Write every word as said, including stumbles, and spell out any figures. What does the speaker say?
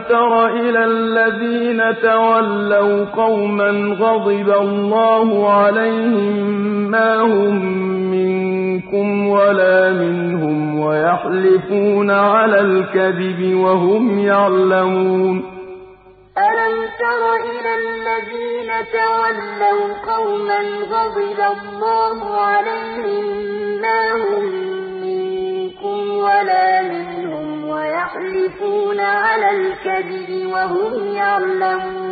تر إلى الذين تولوا قوما غضب الله عليهم ما هم منكم ولا منهم ويحلفون على الكذب وهم يعلمون ألم تر إلى الذين تولوا قوما غضب الله عليهم ما هم منكم ولا منهم ويحلفون على الكذب وهم يعلمون